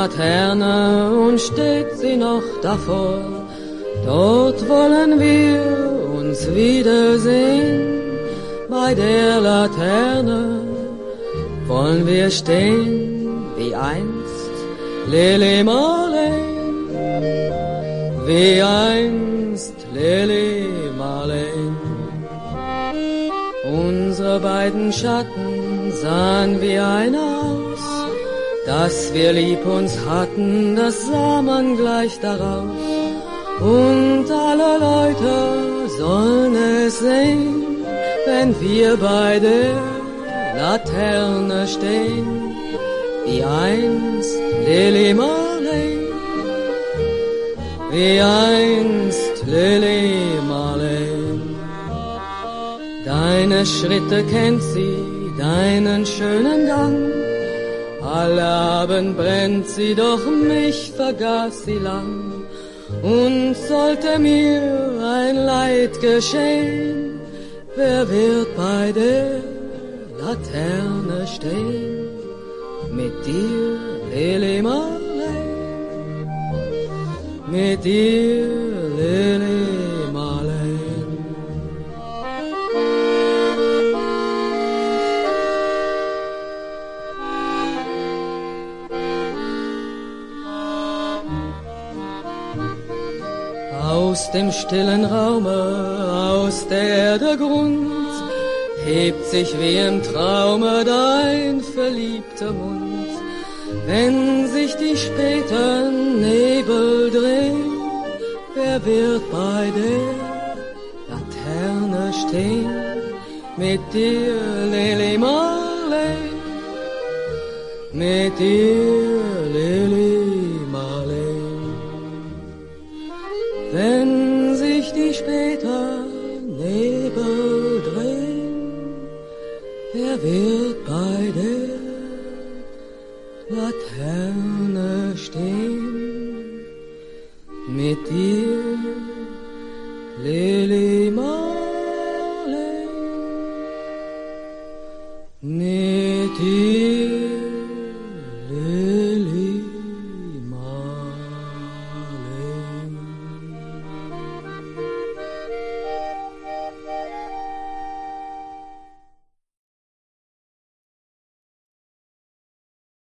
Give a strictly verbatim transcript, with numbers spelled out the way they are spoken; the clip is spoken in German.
Laterne und steht sie noch davor. Dort wollen wir uns wiedersehen. Bei der Laterne wollen wir stehen wie einst Lili Marleen, wie einst Lili Marleen. Unsere beiden Schatten sahen wie einer aus, dass wir lieb uns hatten, das sah man gleich daraus. Und alle Leute sollen es sehen, wenn wir bei der Laterne stehen, wie einst Lili Marleen, wie einst Lili Marleen. Deine Schritte kennt sie, deinen schönen Gang, alle Abend brennt sie, doch mich vergaß sie lang. Und sollte mir ein Leid geschehen, wer wird bei der Laterne stehen? Mit dir, Lili Marleen, mit dir, Lili Marleen. Aus dem stillen Raume, aus der Erde Grund, hebt sich wie im Traume dein verliebter Mund. Wenn sich die späten Nebel drehen, wer wird bei der Laterne stehen? Mit dir, Lili Marleen, mit dir, Lili Marleen. Wenn sich die späten Nebel drehen, wer wird bei der Laterne stehen? Mit dir, Lili Marleen.